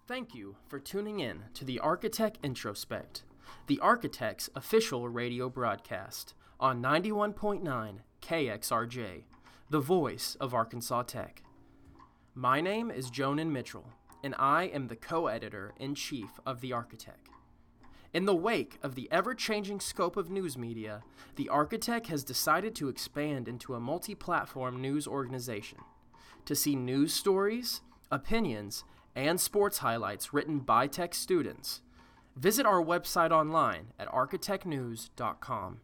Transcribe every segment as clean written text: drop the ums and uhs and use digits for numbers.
Thank you for tuning in to the Architect Introspect, the Architect's official radio broadcast on 91.9 KXRJ, the voice of Arkansas Tech. My name is Jonan Mitchell, and I am the co-editor-in-chief of the Architect. In the wake of the ever-changing scope of news media, the Architect has decided to expand into a multi-platform news organization. To see news stories, opinions, and sports highlights written by Tech students, visit our website online at architectnews.com.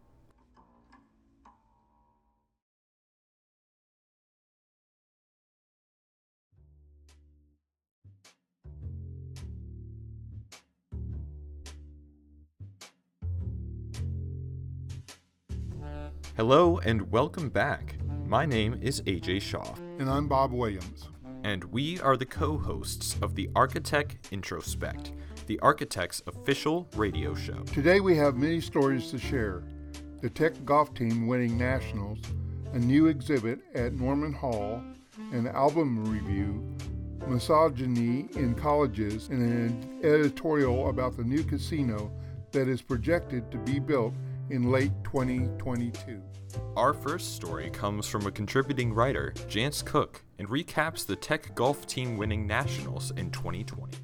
Hello and welcome back. My name is AJ Shaw. And I'm Bob Williams. And we are the co-hosts of the Architect Introspect, the Architect's official radio show. Today we have many stories to share. The Tech golf team winning nationals, a new exhibit at Norman Hall, an album review, misogyny in colleges, and an editorial about the new casino that is projected to be built in late 2022. Our first story comes from a contributing writer, Jance Cook, and recaps the Tech golf team winning nationals in 2020.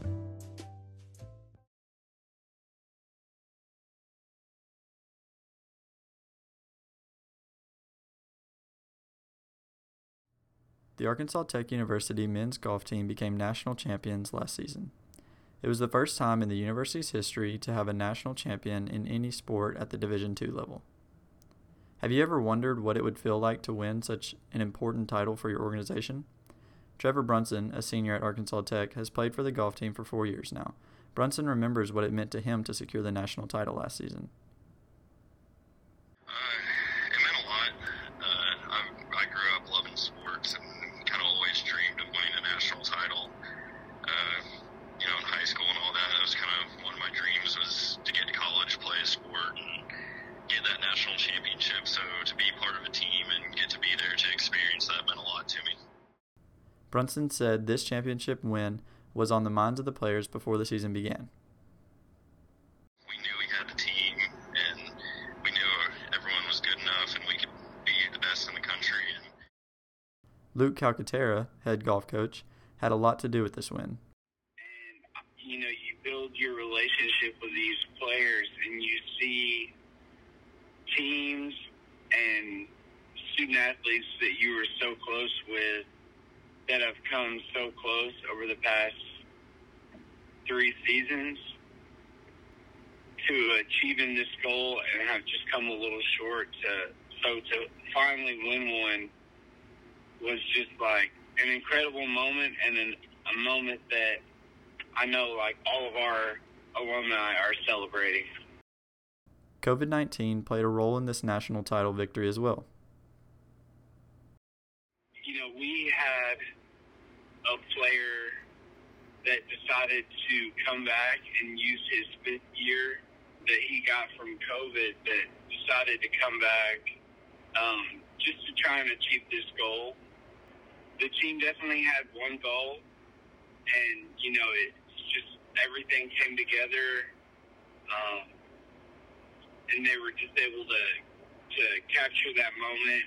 The Arkansas Tech University men's golf team became national champions last season. It was the first time in the university's history to have a national champion in any sport at the Division II level. Have you ever wondered what it would feel like to win such an important title for your organization? Trevor Brunson, a senior at Arkansas Tech, has played for the golf team for 4 years now. Brunson remembers what it meant to him to secure the national title last season. It meant a lot. I grew up loving sports and kind of always dreamed of winning a national title. In high school and all that was kind of one of my dreams, was to get to college, play a sport, and get that national championship. So to be part of a team and get to be there to experience that meant a lot to me. Brunson said this championship win was on the minds of the players before the season began. We knew we had the team, and we knew everyone was good enough, and we could be the best in the country. And Luke Calcaterra, head golf coach, had a lot to do with this win. You build your relationship with these players, and you see teams and student athletes that you were so close with that have come so close over the past 3 seasons to achieving this goal and have just come a little short. To finally win one was just like an incredible moment, and a moment that I know all of our alumni are celebrating. COVID-19 played a role in this national title victory as well. We had a player that decided to come back and use his 5th year that he got from COVID, that decided to come back just to try and achieve this goal. The team definitely had one goal, and, it's just everything came together, and they were just able to capture that moment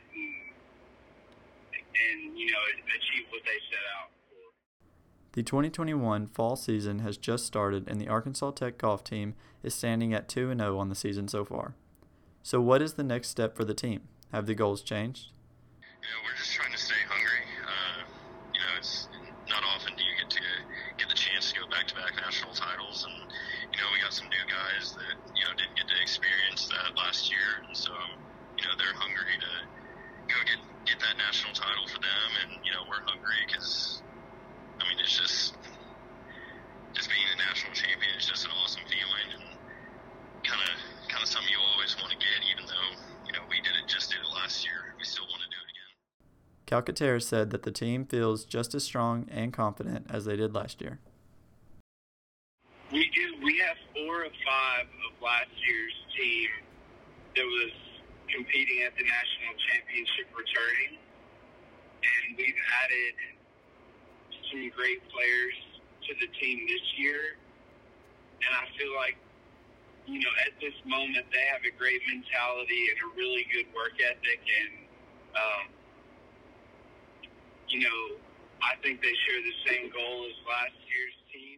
and achieve what they set out for. The 2021 fall season has just started, and the Arkansas Tech golf team is standing at 2-0 on the season so far. So what is the next step for the team? Have the goals changed? We're just trying to stay hungry. It's not often do you get the chance to go back-to-back national titles, and we got some new guys that didn't get to experience that last year, and so they're hungry to go get that national title for them, and we're hungry because it's just being a national champion is just an awesome feeling, and kind of something you always want to get, even though we did it last year. We still want to do it again. Calcaterra said that the team feels just as strong and confident as they did last year. We do. We have 4 of 5 of last year's team that was competing at the national championship returning, and we've added some great players to the team this year. And I feel like, at this moment, they have a great mentality and a really good work ethic. And, I think they share the same goal as last year's team.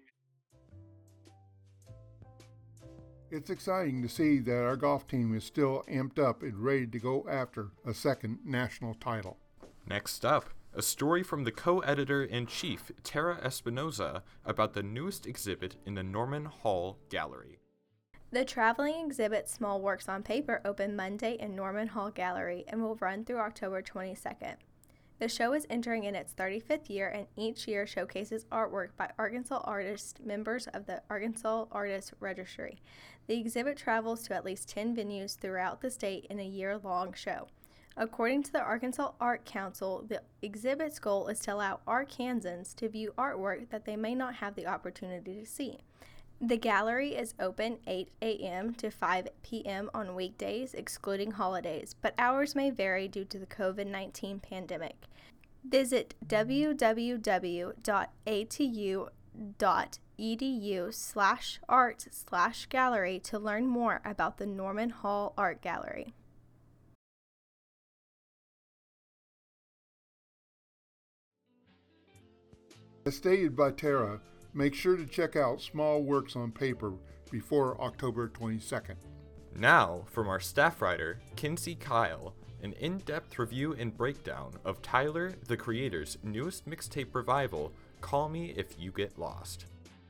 It's exciting to see that our golf team is still amped up and ready to go after a second national title. Next up, a story from the co-editor-in-chief, Tara Espinoza, about the newest exhibit in the Norman Hall Gallery. The traveling exhibit Small Works on Paper opened Monday in Norman Hall Gallery and will run through October 22nd. The show is entering in its 35th year and each year showcases artwork by Arkansas artists, members of the Arkansas Artists Registry. The exhibit travels to at least 10 venues throughout the state in a year-long show. According to the Arkansas Art Council, the exhibit's goal is to allow Arkansans to view artwork that they may not have the opportunity to see. The gallery is open 8 a.m. to 5 p.m. on weekdays, excluding holidays, but hours may vary due to the COVID-19 pandemic. Visit www.atu.edu/art/gallery to learn more about the Norman Hall Art Gallery. As stated by Tara, make sure to check out Small Works on Paper before October 22nd. Now, from our staff writer, Kinsey Kyle, an in-depth review and breakdown of Tyler, the Creator's newest mixtape revival, Call Me If You Get Lost.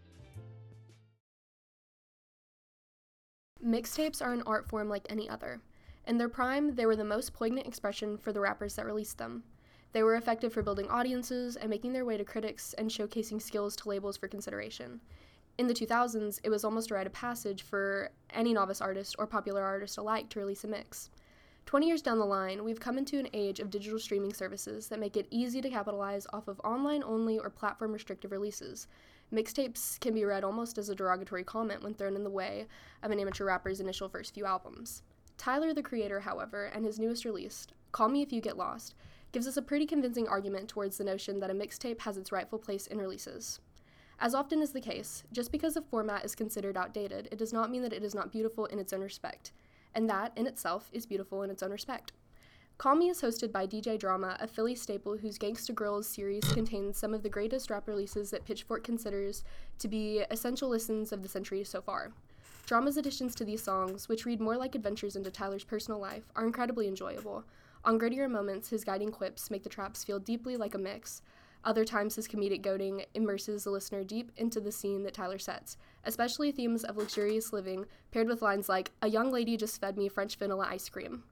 Mixtapes are an art form like any other. In their prime, they were the most poignant expression for the rappers that released them. They were effective for building audiences and making their way to critics and showcasing skills to labels for consideration. In the 2000s, it was almost a rite of passage for any novice artist or popular artist alike to release a mix. 20 years down the line, we've come into an age of digital streaming services that make it easy to capitalize off of online-only or platform-restrictive releases. Mixtapes can be read almost as a derogatory comment when thrown in the way of an amateur rapper's initial first few albums. Tyler, the Creator, however, and his newest release, Call Me If You Get Lost, gives us a pretty convincing argument towards the notion that a mixtape has its rightful place in releases. As often is the case, just because a format is considered outdated, it does not mean that it is not beautiful in its own respect, and that, in itself, is beautiful in its own respect. Call Me is hosted by DJ Drama, a Philly staple whose Gangsta Grills series contains some of the greatest rap releases that Pitchfork considers to be essential listens of the century so far. Drama's additions to these songs, which read more like adventures into Tyler's personal life, are incredibly enjoyable. On grittier moments, his guiding quips make the traps feel deeply like a mix. Other times, his comedic goading immerses the listener deep into the scene that Tyler sets, especially themes of luxurious living, paired with lines like, "A young lady just fed me French vanilla ice cream."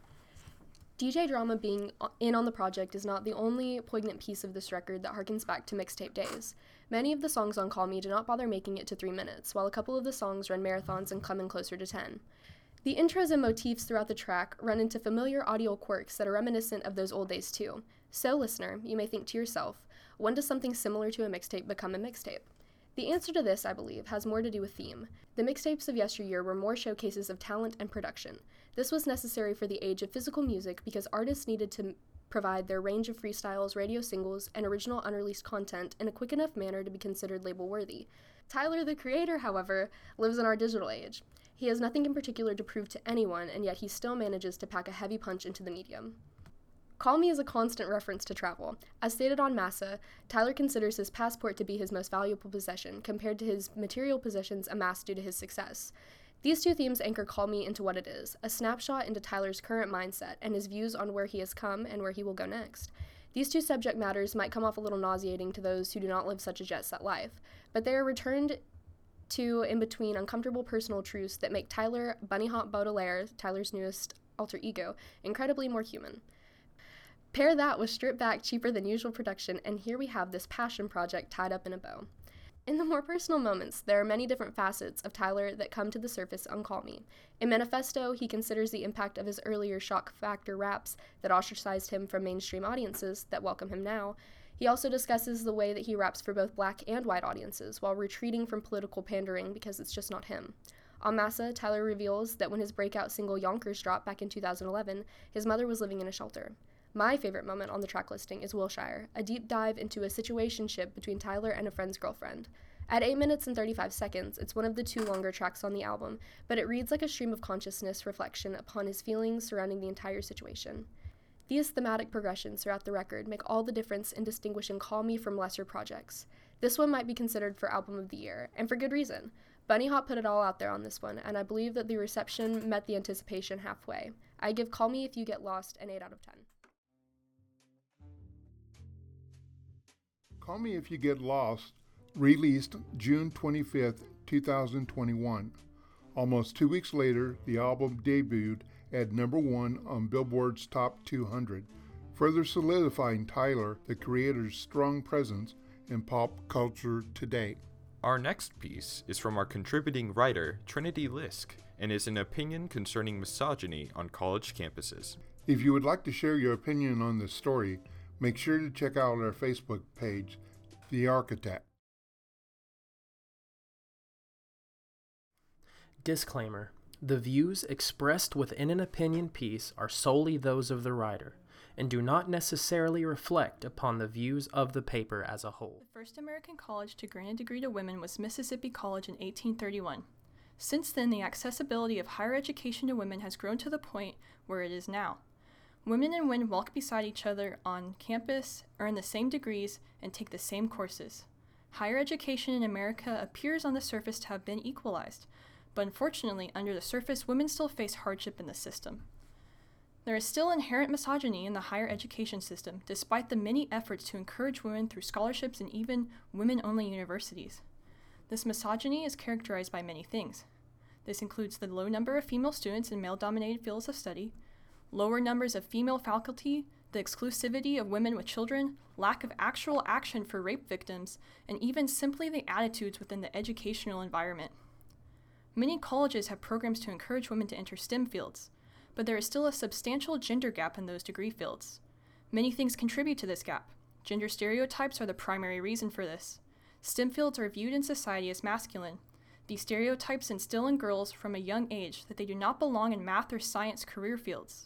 DJ Drama being in on the project is not the only poignant piece of this record that harkens back to mixtape days. Many of the songs on Call Me do not bother making it to 3 minutes, while a couple of the songs run marathons and come in closer to 10. The intros and motifs throughout the track run into familiar audio quirks that are reminiscent of those old days too. So, listener, you may think to yourself, when does something similar to a mixtape become a mixtape? The answer to this, I believe, has more to do with theme. The mixtapes of yesteryear were more showcases of talent and production. This was necessary for the age of physical music because artists needed to provide their range of freestyles, radio singles, and original unreleased content in a quick enough manner to be considered label-worthy. Tyler, the Creator, however, lives in our digital age. He has nothing in particular to prove to anyone, and yet he still manages to pack a heavy punch into the medium. Call Me is a constant reference to travel. As stated on Massa, Tyler considers his passport to be his most valuable possession, compared to his material possessions amassed due to his success. These two themes anchor Call Me into what it is, a snapshot into Tyler's current mindset and his views on where he has come and where he will go next. These two subject matters might come off a little nauseating to those who do not live such a jet-set life, but they are returned to in between uncomfortable personal truths that make Tyler Bunny Hop Baudelaire, Tyler's newest alter ego, incredibly more human. Pair that with stripped back, cheaper than usual production, and here we have this passion project tied up in a bow. In the more personal moments, there are many different facets of Tyler that come to the surface on Call Me. In Manifesto, he considers the impact of his earlier shock factor raps that ostracized him from mainstream audiences that welcome him now. He also discusses the way that he raps for both black and white audiences, while retreating from political pandering because it's just not him. On Massa, Tyler reveals that when his breakout single Yonkers dropped back in 2011, his mother was living in a shelter. My favorite moment on the track listing is Wilshire, a deep dive into a situationship between Tyler and a friend's girlfriend. At 8 minutes and 35 seconds, it's one of the 2 longer tracks on the album, but it reads like a stream of consciousness reflection upon his feelings surrounding the entire situation. These thematic progressions throughout the record make all the difference in distinguishing Call Me from lesser projects. This one might be considered for Album of the Year, and for good reason. Bunny Hop put it all out there on this one, and I believe that the reception met the anticipation halfway. I give Call Me If You Get Lost an 8 out of 10. Call Me If You Get Lost, released June 25th, 2021. Almost 2 weeks later, the album debuted at number 1 on Billboard's Top 200, further solidifying Tyler, the creator's strong presence in pop culture today. Our next piece is from our contributing writer, Trinity Lisk, and is an opinion concerning misogyny on college campuses. If you would like to share your opinion on this story, make sure to check out our Facebook page, The Architect. Disclaimer. The views expressed within an opinion piece are solely those of the writer, and do not necessarily reflect upon the views of the paper as a whole. The first American college to grant a degree to women was Mississippi College in 1831. Since then, the accessibility of higher education to women has grown to the point where it is now. Women and men walk beside each other on campus, earn the same degrees, and take the same courses. Higher education in America appears on the surface to have been equalized, but unfortunately, under the surface, women still face hardship in the system. There is still inherent misogyny in the higher education system, despite the many efforts to encourage women through scholarships and even women-only universities. This misogyny is characterized by many things. This includes the low number of female students in male-dominated fields of study, lower numbers of female faculty, the exclusivity of women with children, lack of actual action for rape victims, and even simply the attitudes within the educational environment. Many colleges have programs to encourage women to enter STEM fields, but there is still a substantial gender gap in those degree fields. Many things contribute to this gap. Gender stereotypes are the primary reason for this. STEM fields are viewed in society as masculine. These stereotypes instill in girls from a young age that they do not belong in math or science career fields.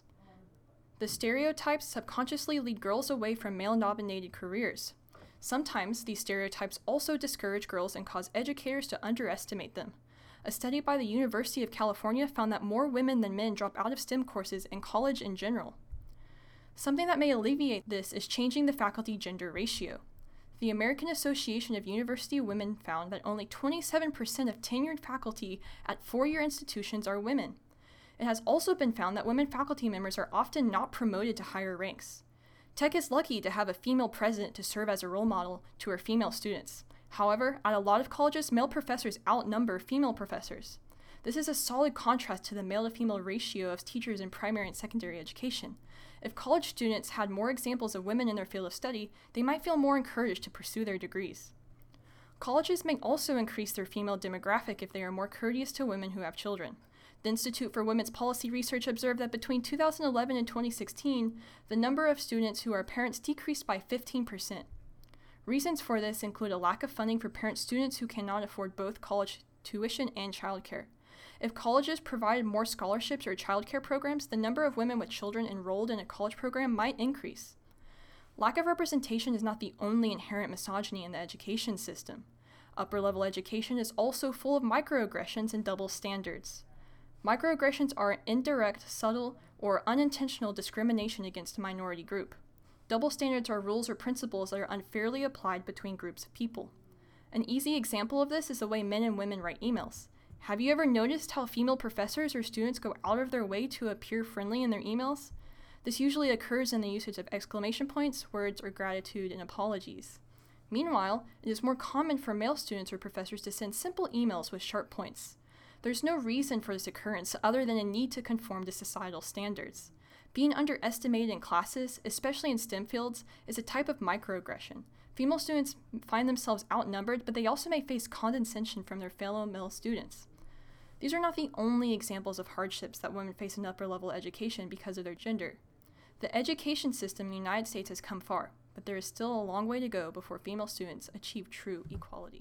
The stereotypes subconsciously lead girls away from male-dominated careers. Sometimes these stereotypes also discourage girls and cause educators to underestimate them. A study by the University of California found that more women than men drop out of STEM courses in college in general. Something that may alleviate this is changing the faculty-gender ratio. The American Association of University Women found that only 27% of tenured faculty at four-year institutions are women. It has also been found that women faculty members are often not promoted to higher ranks. Tech is lucky to have a female president to serve as a role model to her female students. However, at a lot of colleges, male professors outnumber female professors. This is a solid contrast to the male-to-female ratio of teachers in primary and secondary education. If college students had more examples of women in their field of study, they might feel more encouraged to pursue their degrees. Colleges may also increase their female demographic if they are more courteous to women who have children. The Institute for Women's Policy Research observed that between 2011 and 2016, the number of students who are parents decreased by 15%. Reasons for this include a lack of funding for parent students who cannot afford both college tuition and childcare. If colleges provided more scholarships or childcare programs, the number of women with children enrolled in a college program might increase. Lack of representation is not the only inherent misogyny in the education system. Upper-level education is also full of microaggressions and double standards. Microaggressions are indirect, subtle, or unintentional discrimination against a minority group. Double standards are rules or principles that are unfairly applied between groups of people. An easy example of this is the way men and women write emails. Have you ever noticed how female professors or students go out of their way to appear friendly in their emails? This usually occurs in the usage of exclamation points, words, or gratitude and apologies. Meanwhile, it is more common for male students or professors to send simple emails with sharp points. There's no reason for this occurrence other than a need to conform to societal standards. Being underestimated in classes, especially in STEM fields, is a type of microaggression. Female students find themselves outnumbered, but they also may face condescension from their fellow male students. These are not the only examples of hardships that women face in upper-level education because of their gender. The education system in the United States has come far, but there is still a long way to go before female students achieve true equality.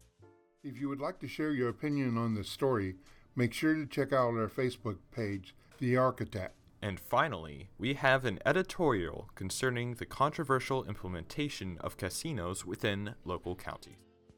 If you would like to share your opinion on this story, make sure to check out our Facebook page, The Architect. And finally, we have an editorial concerning the controversial implementation of casinos within local counties.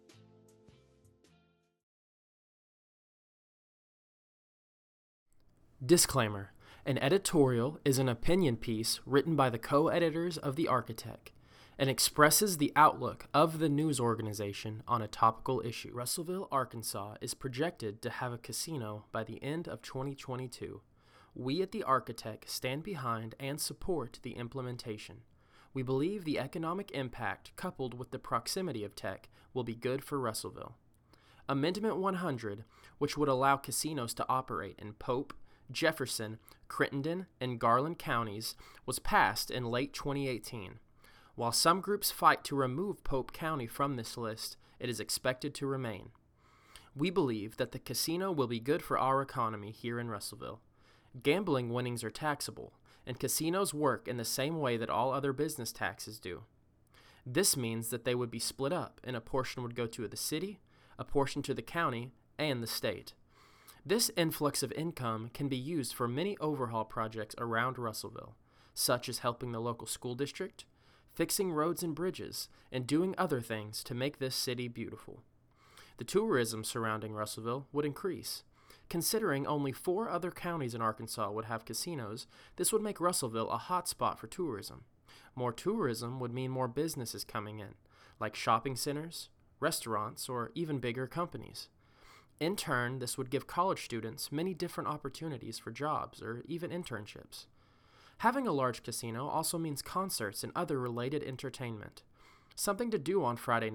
Disclaimer: an editorial is an opinion piece written by the co-editors of The Architect and expresses the outlook of the news organization on a topical issue. Russellville, Arkansas is projected to have a casino by the end of 2022. We at The Architect stand behind and support the implementation. We believe the economic impact coupled with the proximity of tech will be good for Russellville. Amendment 100, which would allow casinos to operate in Pope, Jefferson, Crittenden, and Garland counties, was passed in late 2018. While some groups fight to remove Pope County from this list, it is expected to remain. We believe that the casino will be good for our economy here in Russellville. Gambling winnings are taxable, and casinos work in the same way that all other business taxes do. This means that they would be split up, and a portion would go to the city, a portion to the county, and the state. This influx of income can be used for many overhaul projects around Russellville, such as helping the local school district, fixing roads and bridges, and doing other things to make this city beautiful. The tourism surrounding Russellville would increase. Considering only 4 other counties in Arkansas would have casinos, this would make Russellville a hot spot for tourism. More tourism would mean more businesses coming in, like shopping centers, restaurants, or even bigger companies. In turn, this would give college students many different opportunities for jobs or even internships. Having a large casino also means concerts and other related entertainment, something to do on Friday